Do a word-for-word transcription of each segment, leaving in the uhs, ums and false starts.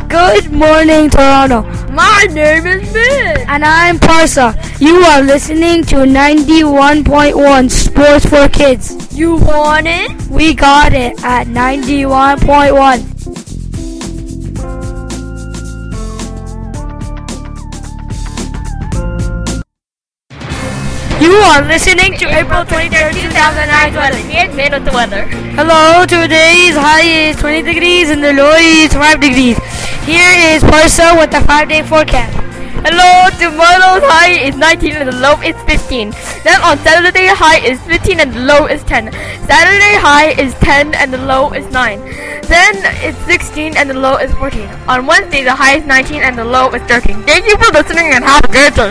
Good morning, Toronto. My name is Min. And I'm Parsa. You are listening to ninety-one point one Sports for Kids. You want it? We got it at ninety-one point one. You are listening to April twenty-third, two thousand nine weather. Here's Min with the weather. Hello, today's high is twenty degrees and the low is five degrees. Here is Parsa with the five-day forecast. Hello, tomorrow's high is nineteen and the low is fifteen. Then on Saturday, high is fifteen and the low is ten. Saturday high is ten and the low is nine. Then it's sixteen and the low is fourteen. On Wednesday, the high is nineteen and the low is thirteen. Thank you for listening and have a good day.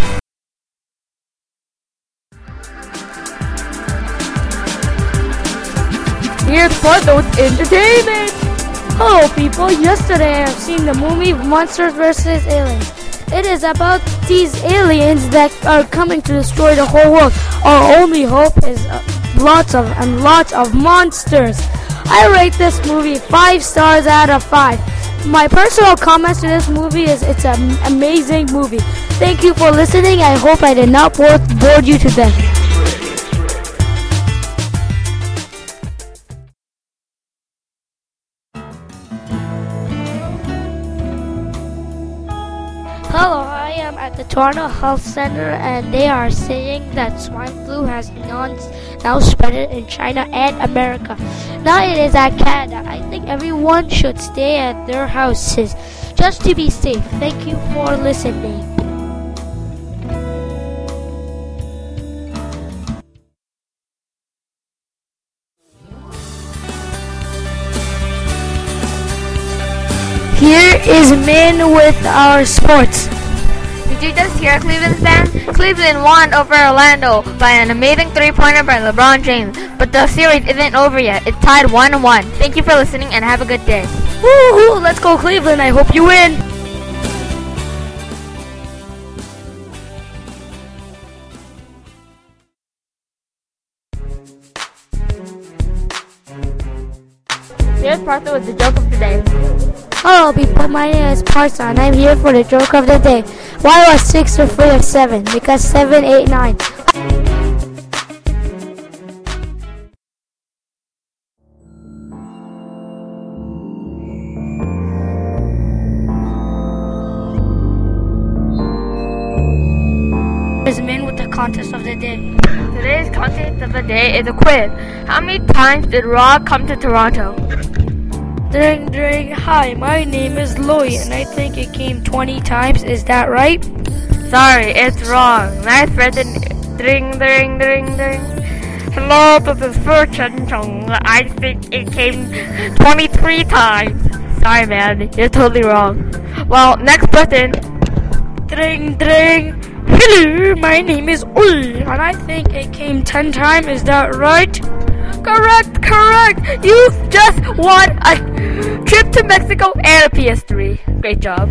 Here's Parsa with entertainment. Hello people, yesterday I've seen the movie Monsters versus. Aliens. It is about these aliens that are coming to destroy the whole world. Our only hope is uh, lots of and lots of monsters. I rate this movie five stars out of five. My personal comments to this movie is it's an amazing movie. Thank you for listening. I hope I did not bore, bore you to death. Hello, I am at the Toronto Health Center and they are saying that swine flu has non- now spread in China and America. Now it is at Canada. I think everyone should stay at their houses just to be safe. Thank you for listening. Here is Min with our sports. Did you just hear Cleveland's fans? Cleveland won over Orlando by an amazing three-pointer by LeBron James. But the series isn't over yet. It's tied one one. Thank you for listening and have a good day. Woohoo! Let's go Cleveland. I hope you win. Here's Parsa with the joke of the day. Hello people, my name is Parsa and I'm here for the joke of the day. Why was six afraid of seven? Because seven, eight, nine. Here's Min with the contest of the day. Today's contest of the day is a quiz. How many times did Rock come to Toronto? Dring, dring. Hi, my name is Lloyd, and I think it came twenty times. Is that right? Sorry, it's wrong. Nice present. Dring, dring, dring, dring. Hello, this is Fortune Chung. I think it came twenty-three times. Sorry, man. You're totally wrong. Well, next person. Dring, dring. Hello, my name is Ul, and I think it came ten times. Is that right? Correct, correct. You just won a trip to Mexico and a P S three. Great job.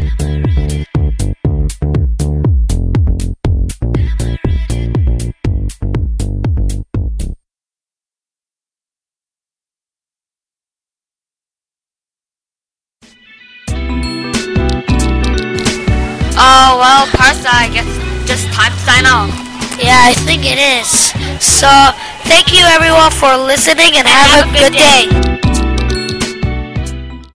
Oh, well, Parsa, I guess just time to sign off. Yeah, I think it is. So, thank you everyone for listening and, and have, have a, a good, good day. day.